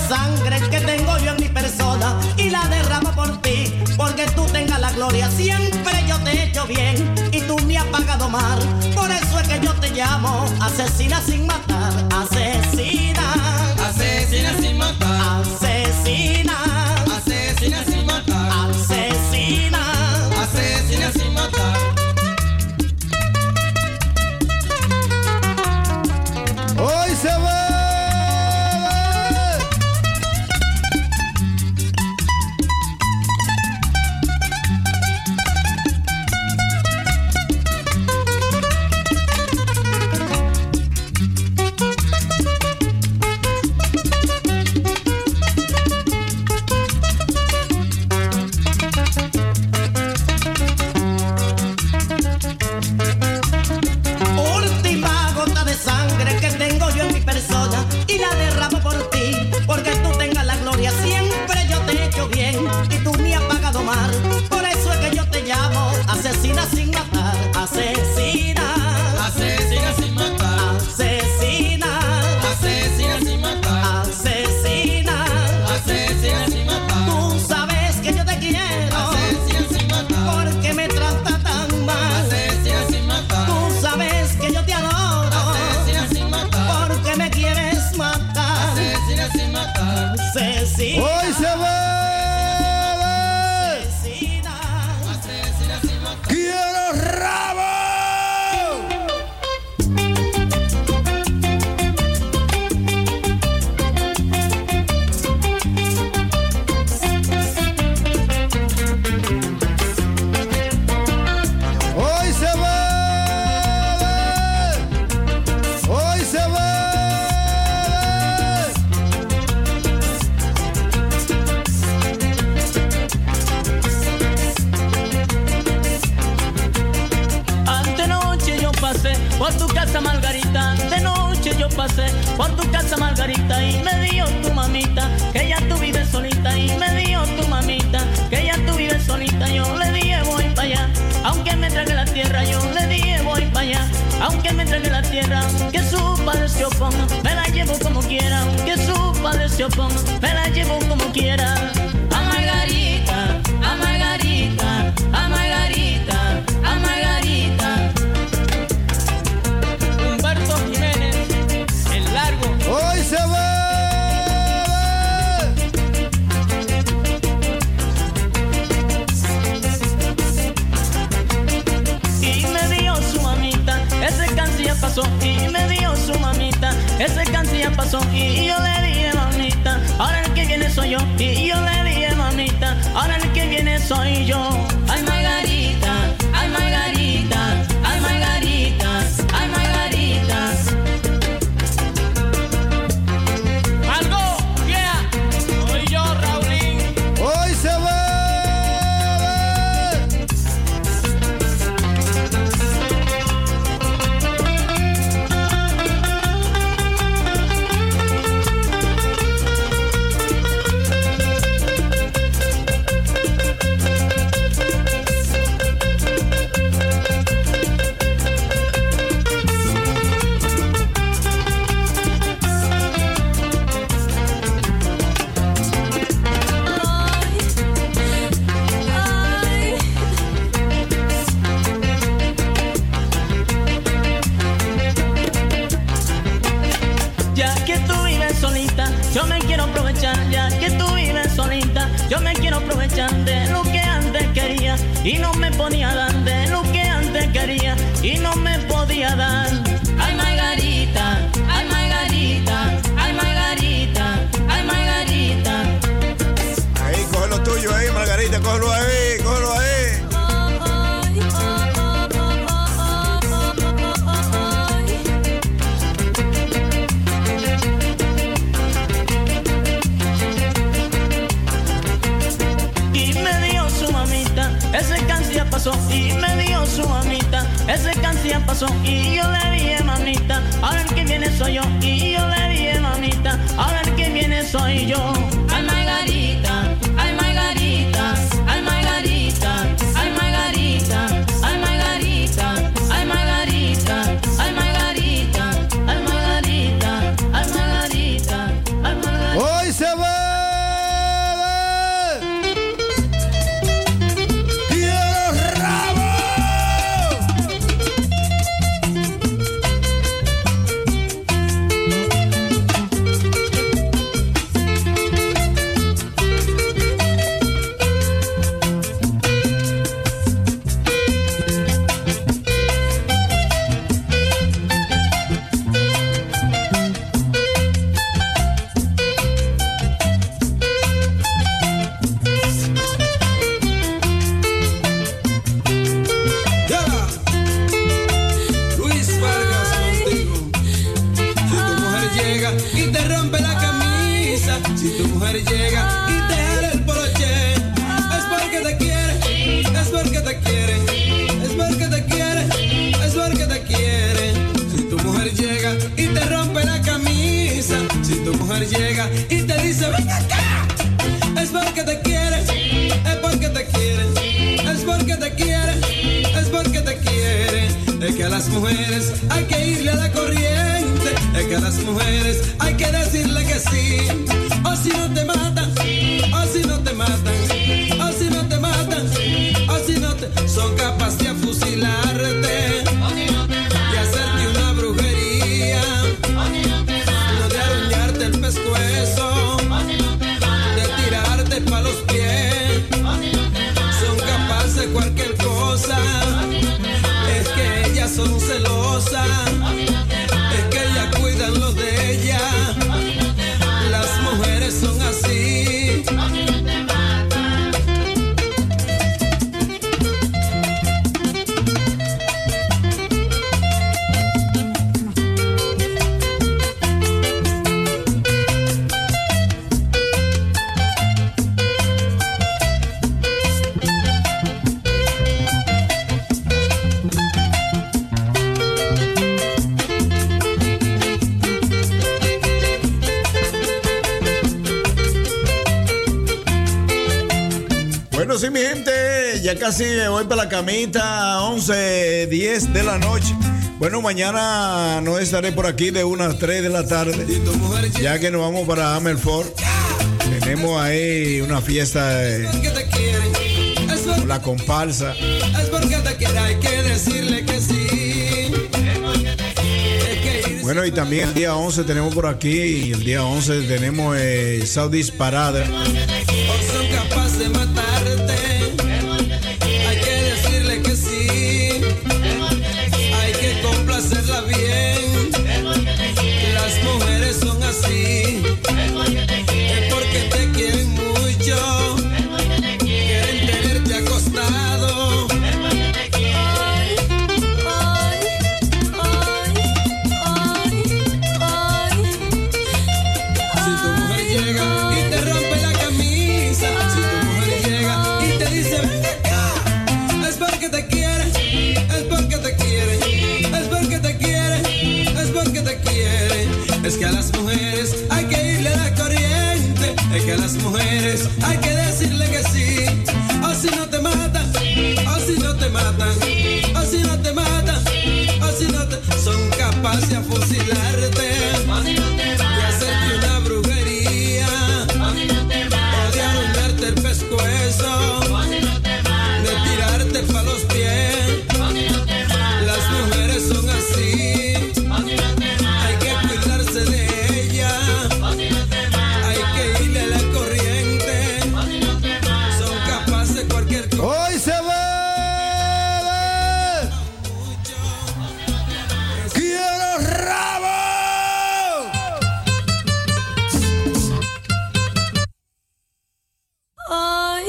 sangre que tengo yo en mi persona y la derramo por ti, porque tú tengas la gloria. Siempre yo te he hecho bien y tú me has pagado mal. Por eso es que yo te llamo asesina sin matar. Asesina, asesina sin matar. Asesina, asesina sin matar. Asesina, asesina sin matar. Hoy se ve. última gota de sangre que tengo yo en mi persona y la derramo por ti, porque tú tengas la gloria. Siempre yo te he hecho bien y tú me has pagado mal. Por eso es que yo te llamo asesina sin matar. Asesina, Asesina sin matar. asesina, Asesina sin matar. asesina. Asesina sin matar. Tú sabes que yo te quiero Asesina sin matar. porque me trata tan mal. Asesina sin matar. Tú sabes que yo te adoro Asesina sin matar. porque me quieres matar. Asesina sin matar. Asesina, Hoy se ve. asesina. Asesina sin matar. Quiero rabo. Hoy se ve. Hoy se ve. Antenoche yo pasé por tu casa Margarita, de noche yo pasé por tu casa Margarita y me dio tu mamita que ya tú vives solita y me dio tu mamita que ya tú vives solita. Yo le dije voy para allá, aunque me trague la tierra, yo le dije voy para allá, aunque me trague la tierra, que su padre se oponga, me la llevo como quiera, que su padre se oponga, me la llevo como quiera. A Margarita, a Margarita, a Margarita, a Margarita. Humberto Jiménez, el largo. Hoy se ve. Y me dio su mamita, ese cáncer ya pasó. Y me dio su mamita, ese cáncer ya pasó. Y yo le dije mamita, ahora el que viene soy yo. Y yo le dije mamita, ahora el que viene soy yo. Ay Margarita, ay Margarita, ay Margarita, ay Margarita. Algo, yeah, soy yo Raulín. Hoy se ve. Ya que tú vives solita, yo me quiero aprovechar. Ya que tú vives solita, yo me quiero aprovechar de lo que antes quería y no me podía dar, de lo que antes quería y no me podía dar. Ay Margarita, ay Margarita, ay Margarita, ay Margarita. Ahí, coge lo tuyo ahí, Margarita, cógelo ahí, cógelo ahí. Y me dio su mamita, ese cáncer ya pasó. Y me dio su mamita, ese cáncer ya pasó. Y yo le dije mamita, ahora el que viene soy yo. Y yo le dije mamita, ahora el que viene soy yo. Ay Margarita, ay Margarita, ay Margarita, ay Margarita, ay Margarita, ay Margarita, ay Margarita, ay Margarita, ay Margarita, ay Margarita. Hoy se se ve. Llega y te dice ven acá, es porque te quiere, es porque te quiere, es porque te quiere, es porque te quiere. Es que a las mujeres hay que irle a la corriente, es que a las mujeres hay que decirle que sí, o si no te matan, o si no te matan, o si no te matan, o si no te son capaces de fusilarte y hacerte una brujería. Pescuezo, de tirarte pa' los pies, son capaces de cualquier cosa, es que ellas son celosas, es que ellas cuidan lo de ellas, las mujeres son así. Sí, mi gente, ya casi me voy para la camita, 11:10 de la noche. Bueno, mañana no estaré por aquí de 1 a 3 de la tarde, ya que nos vamos para Amelford. Tenemos ahí una fiesta con la comparsa. Es porque te quiere, hay que decirle que sí. Bueno, y también el día 11 tenemos por aquí, el día 11 tenemos Saudis Parada. Son capaces de matarte, hay que decirle que sí, hay que complacerla bien, las mujeres son así, es porque te quieren mucho, quieren tenerte acostado. Si tu mujer llega y te rompe la camisa, si tu mujer llega y te dice ven acá, es porque te quiere, es porque te quiere, es porque te quiere, es porque te quiere. Es que a las mujeres hay que irle a la corriente, es que a las mujeres hay que decirle que sí, o si no te matan, o si no te matan, o si no te matan, o si no te son capaces de fusilarte y hacerte una brujería, o de arruinarte el pescuezo, de tirarte pa' los pies. Las mujeres son así, hay que cuidarse de ellas, hay que irle a la corriente, son capaces de cualquier cosa. ¡Hoy se ve! ¡Quiero rabo! Ay,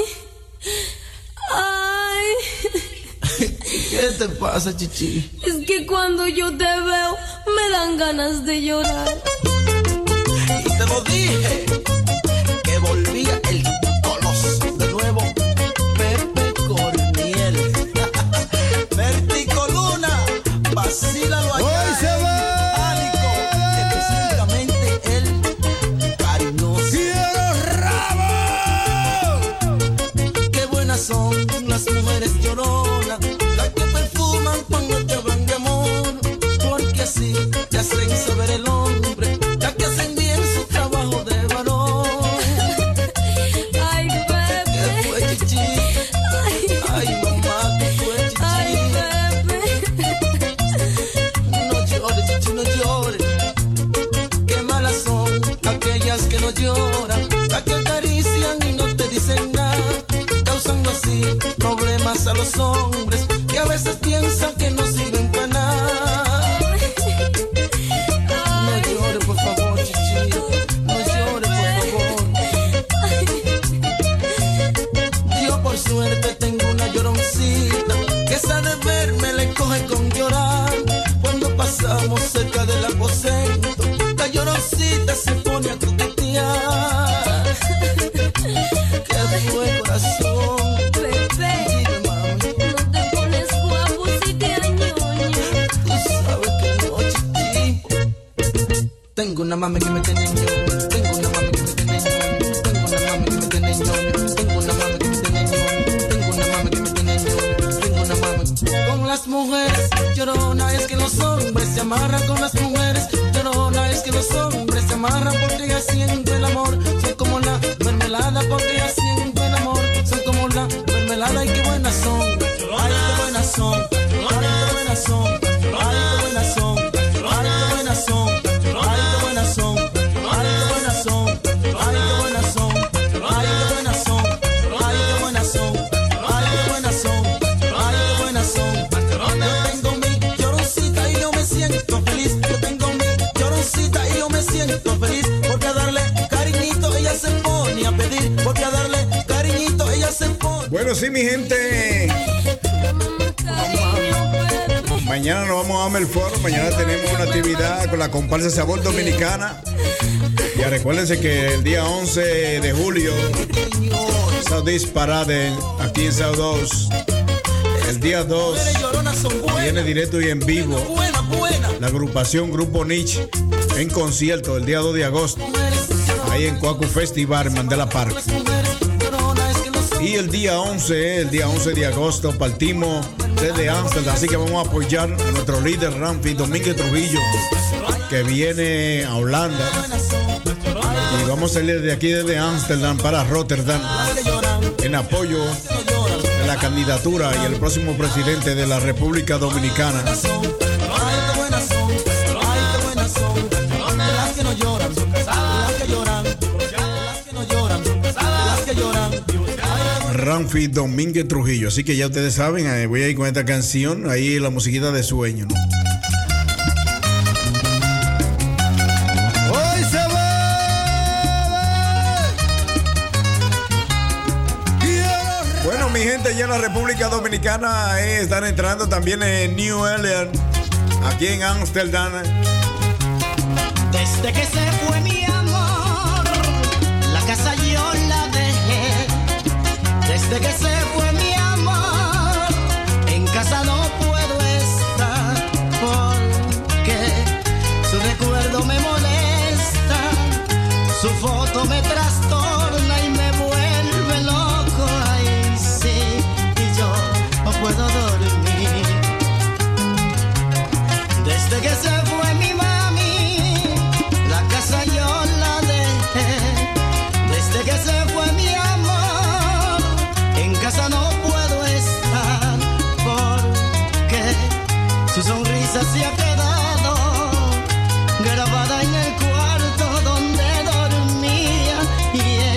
ay. ¿Qué te pasa, chichi? Es que cuando yo te veo me dan ganas de llorar. Y te lo dije, que volvía el coloso de nuevo, Pepe Corniel. Verticoluna, vacílalo allá. ¡Hoy se ve! Álico, específicamente el cariñoso. ¡Quiero rabo! Qué buenas son las mujeres lloronas, las que perfuman cuando te hablan de amor, porque así te hacen saber el hombre, las que hacen bien su trabajo de varón. lloran, las que acarician y no te dicen nada, causando así problemas a los hombres que a veces piensan que no sirven para nada. No llores, por favor, chichi, no llores, por favor. Yo por suerte tengo una lloroncita que esa de verme le coge con llorar. Cuando pasamos cerca del aposento, la lloroncita se pone a coquetear. ¿Qué fue, corazón? Bebé, no te pones guapo si te añoño. Tú sabes que no, chichi. Tengo una mami que me tiene ñoño. Tengo una mami que me tiene ñoño. Tengo una mami que me tiene ñoño. Tengo una mami que me tiene ñoño. Tengo una mami que me tiene ñoño. Tengo una mami. Con las mujeres llorona es que los hombres se amarran. Con las mujeres llorona es que los hombres se amarran porque ya siento el amor. Son como la mermelada porque ya siento el amor. Son como la mermelada y qué buenas son. Ay, qué buenas son. Ay, qué buenas son. Ay, qué buenas son. Ay, qué buenas son. Ay, qué buenas son. Ay, qué buenas son. Ay, qué buenas son. Ay, qué buenas son. Ay, qué buenas son. Ay, qué buenas son. Ay, qué buenas son. Yo tengo mi lloroncita y yo me siento feliz. Yo tengo mi lloroncita y yo me siento feliz. Porque a darle cariñito ella se pone a pedir. Porque a darle cariñito ella se pone. Bueno, sí, mi gente. Mañana nos vamos a Melfort. Mañana tenemos una actividad con la comparsa Sabor Dominicana. Ya recuérdense que el día 11 de julio, Southeast Parade, aquí en South 2. El día 2 viene directo y en vivo la agrupación Grupo Nietzsche en concierto el día 2 de agosto, ahí en Cuacu Festival, en Mandela Park. Y el día 11 de agosto partimos desde Amsterdam, así que vamos a apoyar a nuestro líder Ramfi Domínguez Trujillo, que viene a Holanda, y vamos a salir de aquí desde Amsterdam para Rotterdam en apoyo de la candidatura y el próximo presidente de la República Dominicana. Ramfi Domínguez Trujillo. Así que ya ustedes saben, voy a ir con esta canción, ahí la musiquita de sueño, ¿no? Hoy se Bueno, mi gente, ya en la República Dominicana están entrando también en New Orleans, aquí en Amsterdam. Desde que se fue mi amor, la casa yo la dejé. Desde que se fue mi amor, en casa no puedo estar, porque su recuerdo me molesta, su foto me trastorna y me vuelve loco. Ay, sí, y yo no puedo dormir. Desde que se fue mi mami, la casa yo la dejé. Desde que se fue mi amor, en casa no puedo estar, porque su sonrisa se ha quedado grabada en el cuarto donde dormía, y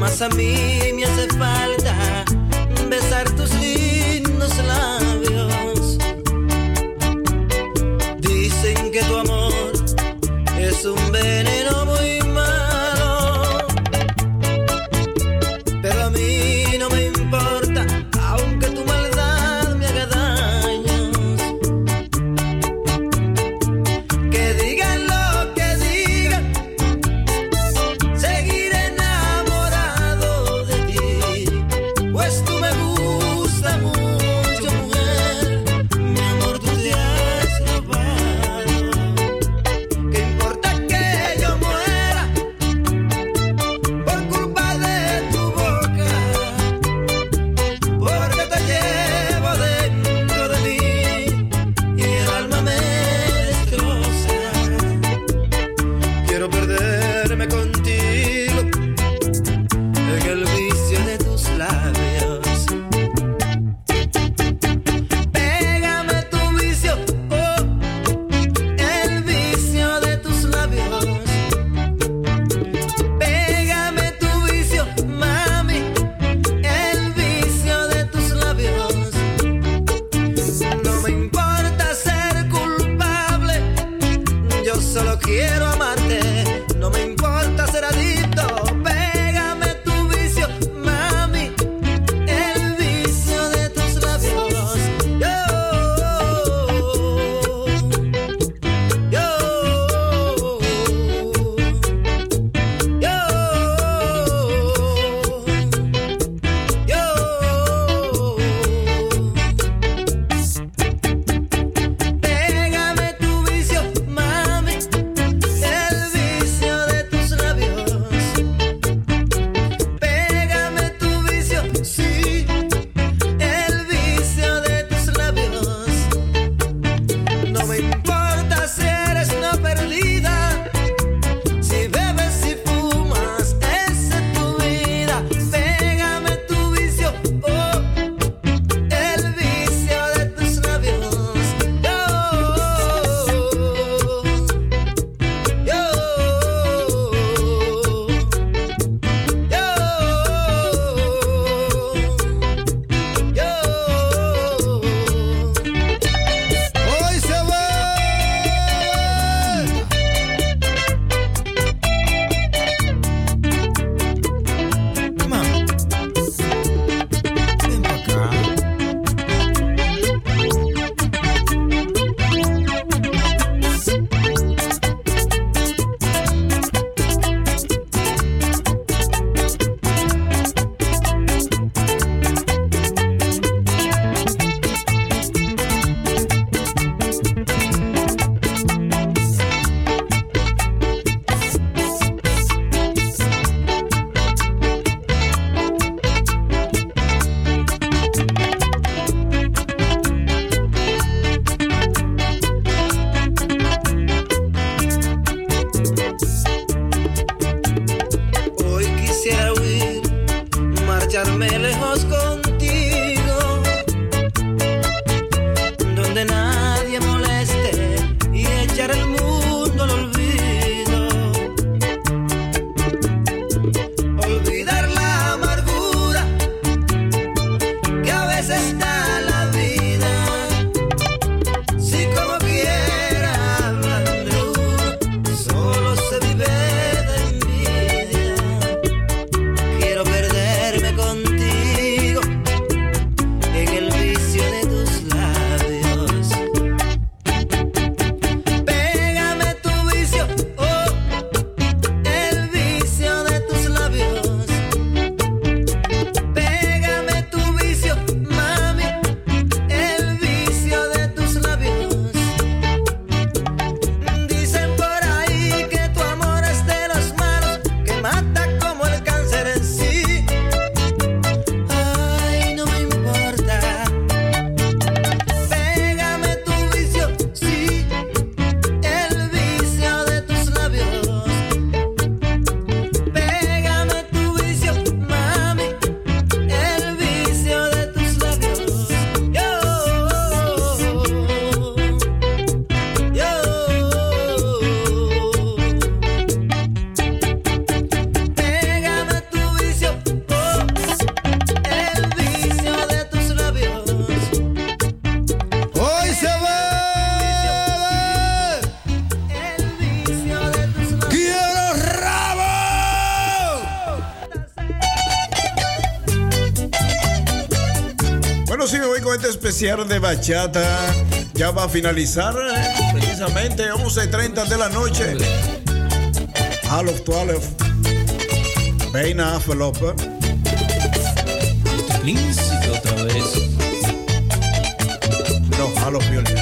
Mas a mí me hace falta besar tus lindos labios. Dicen que tu amor es un veneno muy malo, pero a mí no me importa, aunque tu maldad me haga daños. Que digan lo que digan, seguiré enamorado de ti, pues tú me gustas mucho, mujer. Mi amor, tú te has robado. ¿Qué importa que yo Bueno, sí, me voy con este especial de bachata. Ya va a finalizar precisamente 11:30 de la noche. Half of 12. Beina Aflopa. Príncipe otra vez. No, Half of Violin.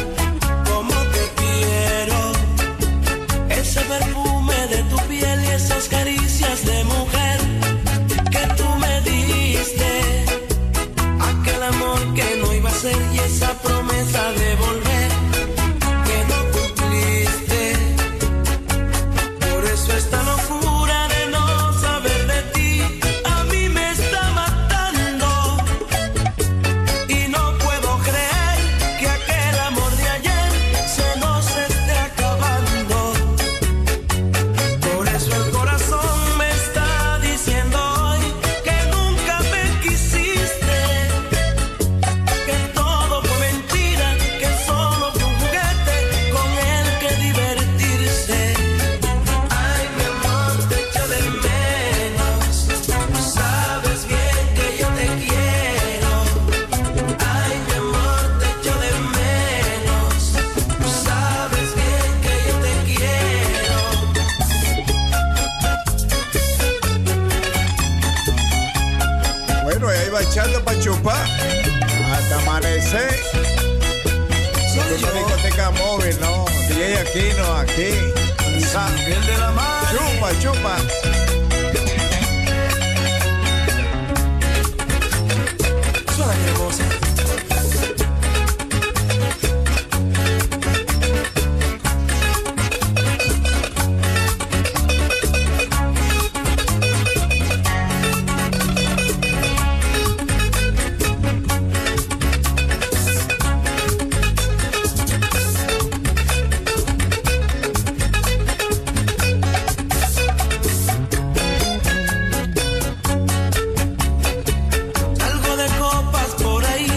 perfume de tu piel y ese bachata para chupar hasta amanecer. Soy yo. Discoteca móvil, no. DJ Aquino, aquí. El de la mar. Chupa, chupa. Suena hermosa. Algo de copas por ahí.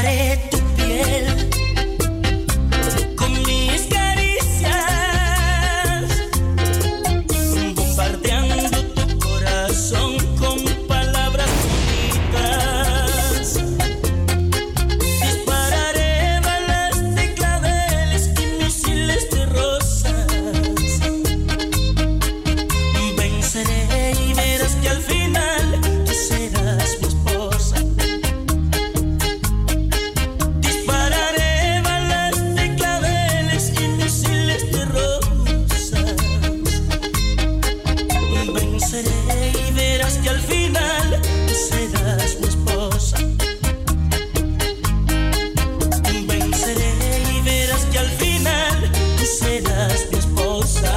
Dispararé tu piel con mis caricias, bombardeando tu corazón con palabras bonitas. Dispararé balas de claveles y misiles de rosas. Venceré y verás que al final tú serás mi esposa. Dispararé balas de claveles y misiles de rosas. Venceré y verás que al final tú serás mi esposa. Venceré y verás que al final tú serás mi esposa.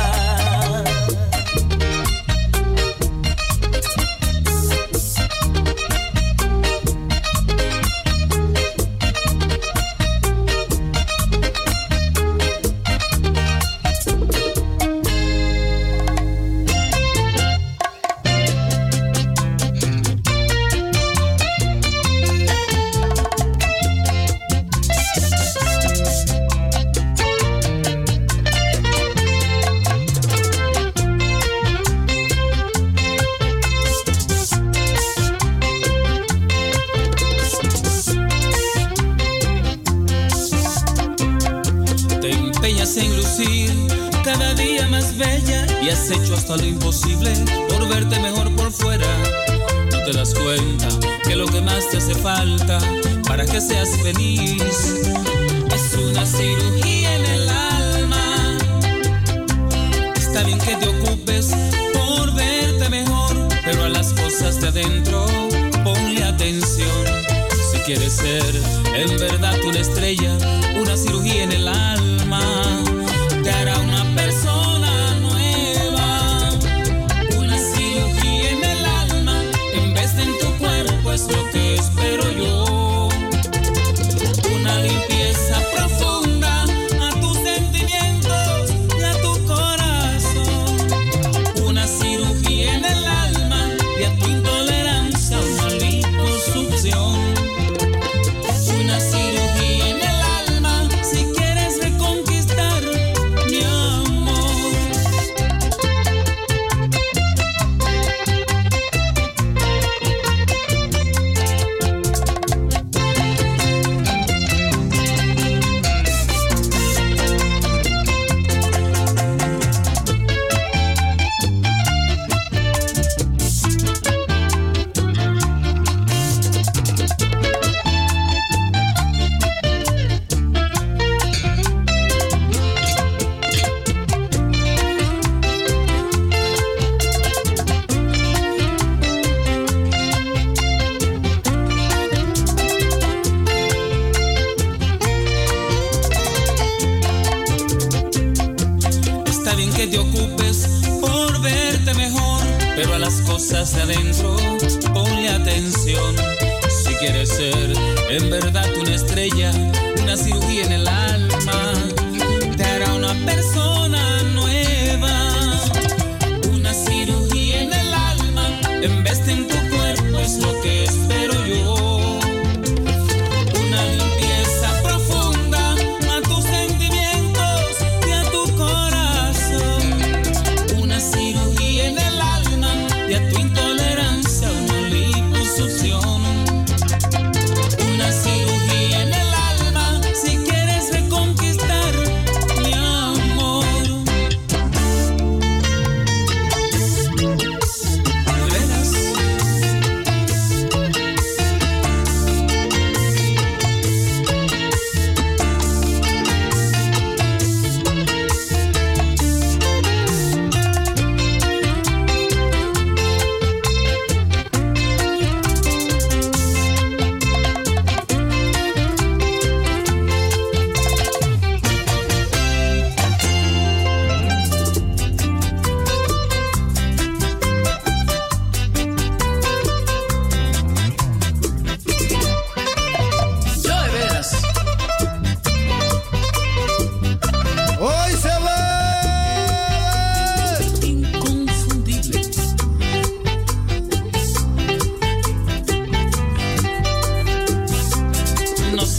Te empeñas en lucir cada día más bella y has hecho hasta lo imposible por verte mejor por fuera. No te das cuenta que lo que más te hace falta para que seas feliz es una cirugía en el alma. Está bien que te ocupes por verte mejor, pero a las cosas de adentro ponle atención. Si quieres ser en verdad una estrella, una cirugía en el alma te hará una persona nueva. Una cirugía en el alma en vez de en tu cuerpo es lo que espero yo. Una limpieza profunda a tus sentimientos y a tu corazón. Una cirugía en el alma y a tu intolerancia una liposucción. Una cirugía en el alma si quieres reconquistar mi amor. Está bien que te ocupes por verte mejor, pero a las cosas de adentro ponle atención. Si quieres ser en verdad una estrella, una cirugía en el alma te hará una persona nueva. Una cirugía en el alma en vez de en tu cuerpo es lo que espero yo. Una limpieza profunda a tus sentimientos y a tu corazón. Una cirugía en el alma y a tu intolerancia una liposucción. Una cirugía en el alma si quieres reconquistar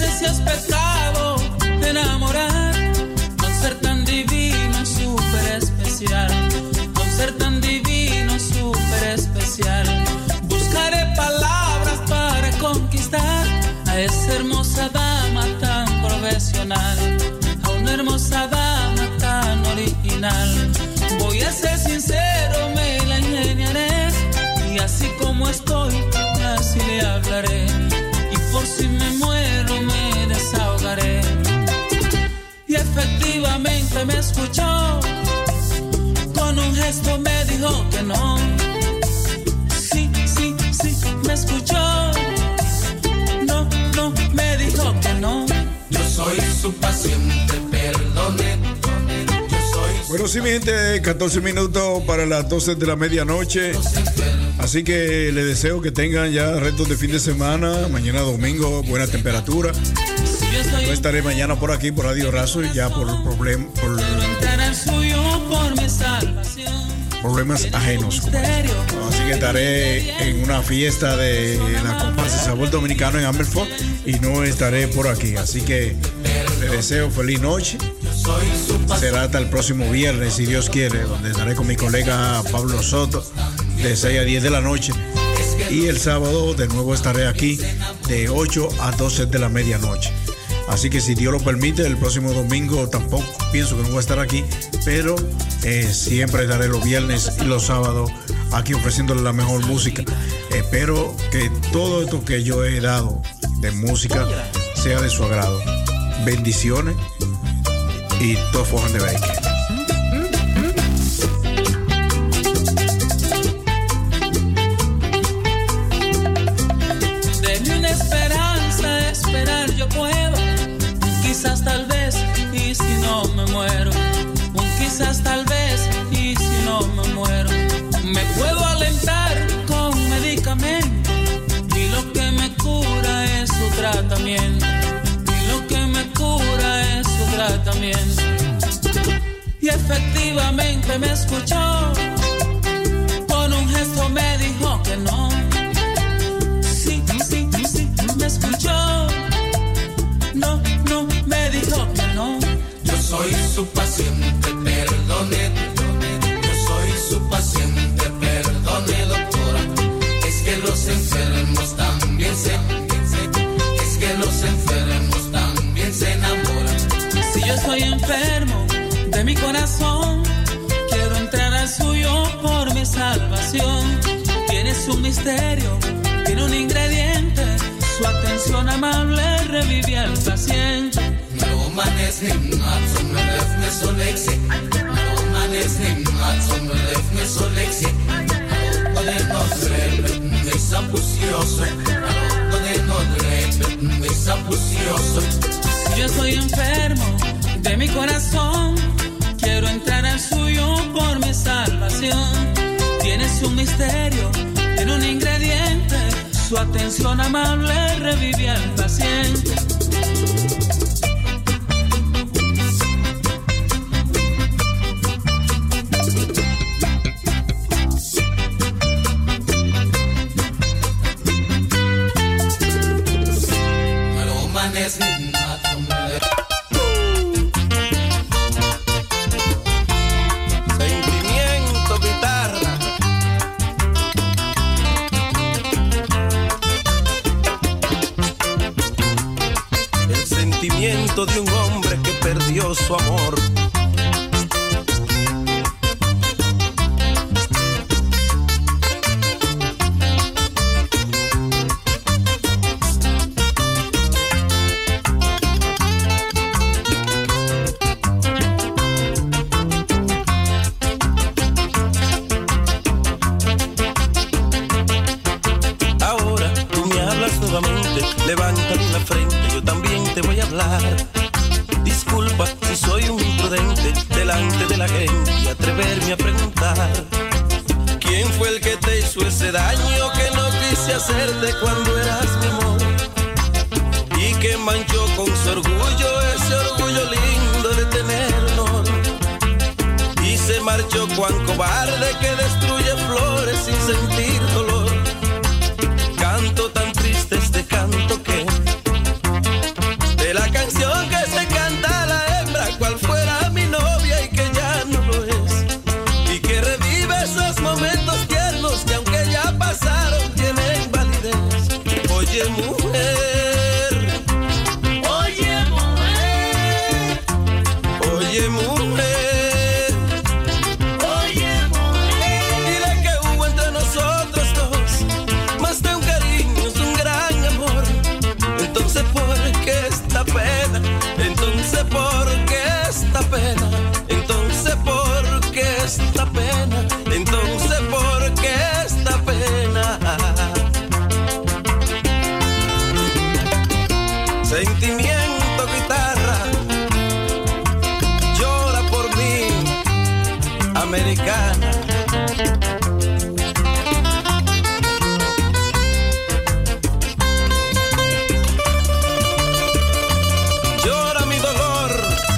si es pecado enamorar, con ser tan divino, súper especial, con ser tan divino, súper especial. Buscaré palabras para conquistar a esa hermosa dama tan profesional, a una hermosa dama tan original. Voy a ser sincero, me la ingeniaré, y así como estoy, así le hablaré, y por si me muero me desahogaré. Y efectivamente me escuchó, con un gesto me dijo que no. Sí, sí, sí, me escuchó, no, no, me dijo que no. Yo soy su paciente, perdone. Bueno, sí, mi gente, 14 minutos para las 12 de la medianoche. Así que les deseo que tengan ya restos de fin de semana. Mañana domingo, buena temperatura. No estaré mañana por aquí, por Radio Razo, ya por problemas ajenos. Así que estaré en una fiesta de la comparsa Sabor Dominicano en Amberford y no estaré por aquí. Así que les deseo feliz noche. Será hasta el próximo viernes, si Dios quiere, donde estaré con mi colega Pablo Soto de 6 a 10 de la noche. Y el sábado de nuevo estaré aquí de 8 a 12 de la medianoche. Así que si Dios lo permite, el próximo domingo tampoco pienso que no voy a estar aquí, pero siempre estaré los viernes y los sábados aquí ofreciéndole la mejor música. Espero que todo esto que yo he dado de música sea de su agrado. Bendiciones y todos fojan de bacon. Deme una esperanza, esperar yo puedo. Quizás tal vez, y si no me muero. Un quizás tal vez, y si no me muero. Me puedo alentar con medicamento, y lo que me cura es su tratamiento. Y lo que me cura es su tratamiento. Y efectivamente me escuchó, con un gesto me dijo que no. Sí, sí, sí, me escuchó, no, no, me dijo que no. Yo soy su paciente, perdone. Yo soy su paciente, perdone, doctora. Es que los enfermos también es que los enfermos también se enamoran. Si yo estoy enfermo de mi corazón, quiero entrar al suyo por mi salvación. Tiene su misterio, tiene un ingrediente, su atención amable revive al paciente. Man is him, not some left me so lexi. No man is him, not some left me so lexi. Donde no drep, me sapucioso. Donde no drep, me sapucioso. Si yo estoy enfermo de mi corazón, quiero entrar al suyo por mi salvación. Tiene su misterio, tiene un ingrediente, su atención amable revive al paciente. Sentimiento, guitarra. El sentimiento de un hombre que perdió su amor. Levántame la frente, yo también te voy a hablar. Disculpa si soy un imprudente delante de la gente y atreverme a preguntar. ¿Quién fue el que te hizo ese daño que no quise hacerte cuando eras mi amor? Y que manchó con su orgullo, ese orgullo lindo de tener honor. Y se marchó cuán cobarde que destruye flores sin sentir dolor. Canto tan triste este canto que de la canción que se canta a la hembra, cual fuera mi novia y que ya no lo es, y que revive esos momentos tiernos que aunque ya pasaron tienen validez. Oye mujer, oye mujer, oye mujer, oye mujer, dile que hubo entre nosotros dos más de un cariño, es un gran amor. Entonces ¿por qué esta pena? Entonces ¿por qué esta pena? Entonces ¿por qué esta pena? Entonces ¿por qué esta pena? Sentimiento, guitarra, llora por mí, americana. Llora mi dolor.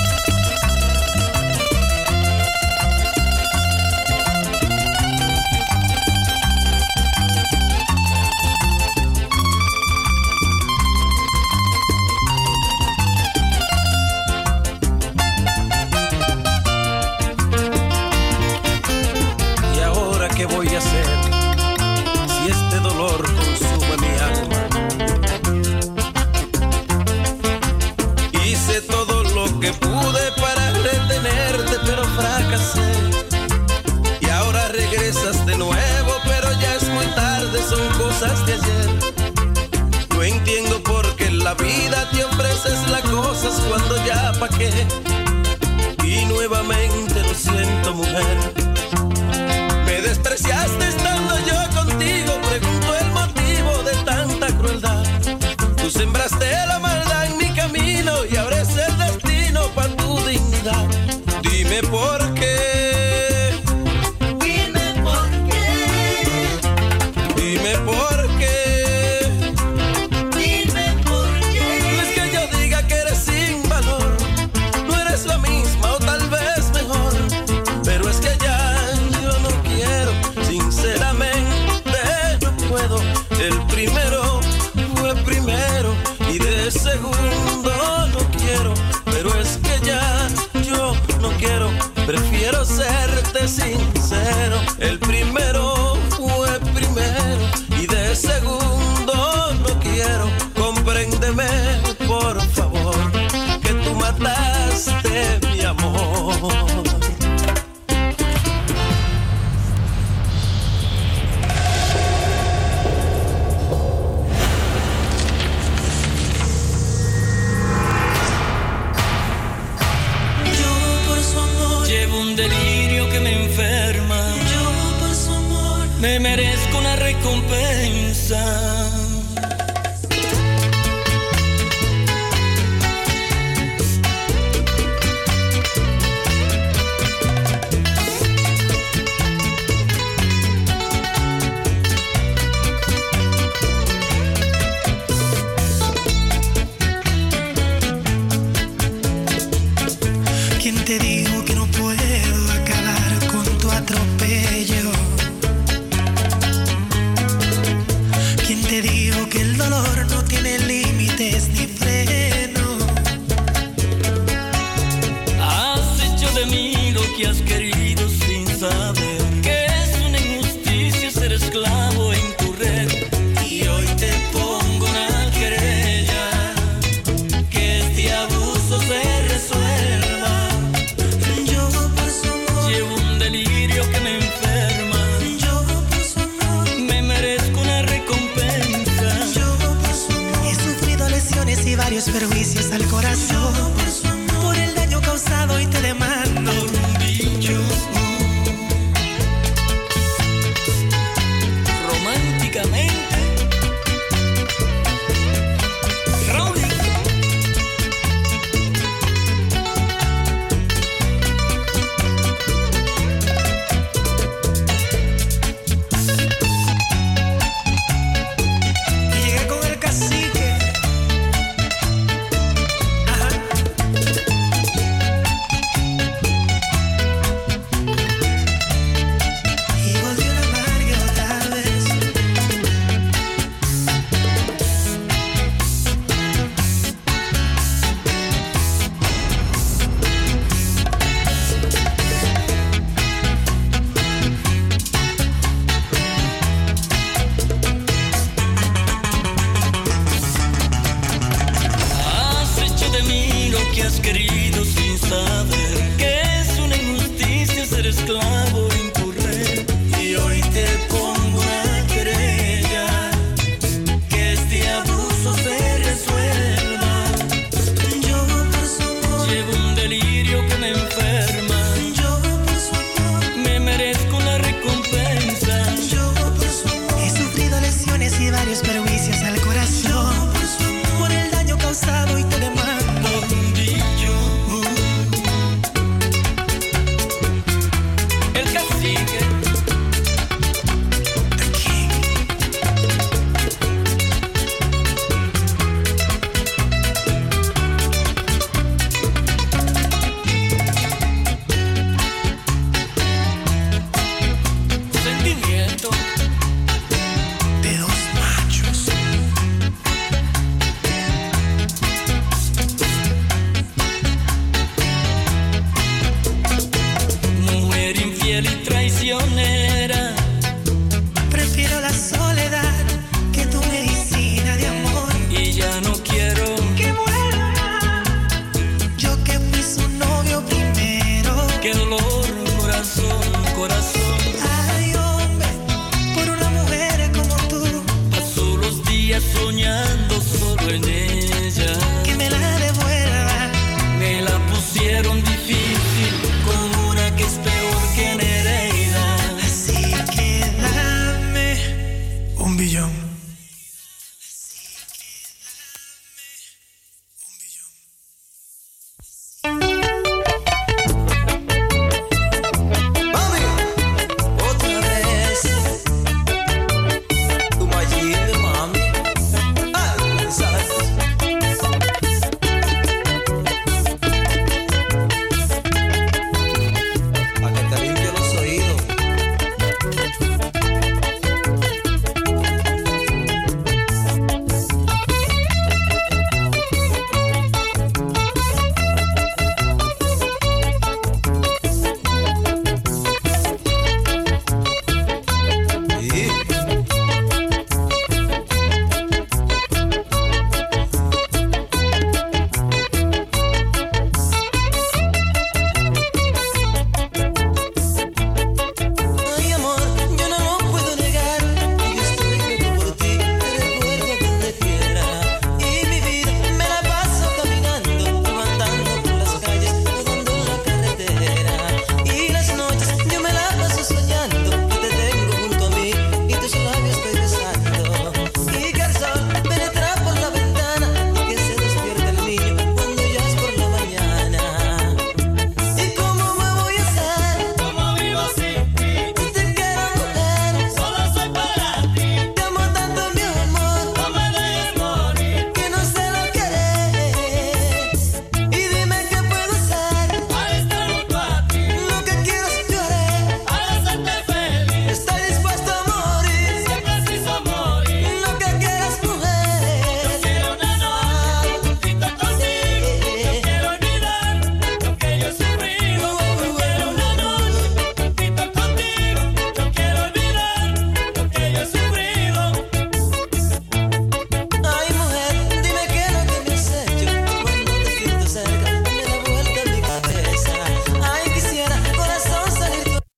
¿Y ahora qué voy a hacer si este dolor consume mi alma? Hice todo lo que pude para retenerte, pero fracasé. Y ahora regresas de nuevo, pero ya es muy tarde, son cosas de ayer. No entiendo por qué en la vida te ofreces las cosas cuando ya pa' qué. Y nuevamente lo siento, mujer. Me despreciaste estando yo contigo, pregunto el motivo de tanta crueldad. Tú sembraste la maldad en mi camino y ahora es el destino pa' tu dignidad. Dime por qué. Dime por qué. Dime por qué. Dime por qué. No es que yo diga que eres sin valor, no eres la misma o tal vez mejor, pero es que ya yo no quiero, sinceramente no puedo. El primero fue primero y de segundo no quiero, pero es que ya yo no quiero, prefiero serte sincero. El primero fue primero y de segundo no quiero. Compréndeme por favor que tú mataste mi amor. Llevo un delirio que me enferma. Yo por su amor me merezco una recompensa. ¿Quién te dijo que no puedo acabar con tu atropello? ¿Quién te dijo que el dolor no tiene límites ni freno? Has hecho de mí lo que has querido sin saber que es una injusticia ser esclavo en tu red. Y hoy te pongo una querella, que este abuso se resuelva. Yo por su amor, Llevo un delirio que me enferma. yo por su amor, Me merezco una recompensa. yo por su amor. He sufrido lesiones y varios perjuicios al corazón por el daño causado y te demando Por un bicho románticamente. Raúl. y llegué con el cacique. Ajá. has querido sin saber que es una injusticia ser esclavo en tu red. Y hoy te pongo una querella, que este abuso se resuelva. Yo por su amor, Llevo un delirio que me enferma. yo por su amor, Me merezco la recompensa. yo por su amor. He sufrido lesiones y varios perjuicios al corazón por el daño causado y te demando. Bondillo. El cacique. Sentimiento De dos machos. mujer infiel y traicionera.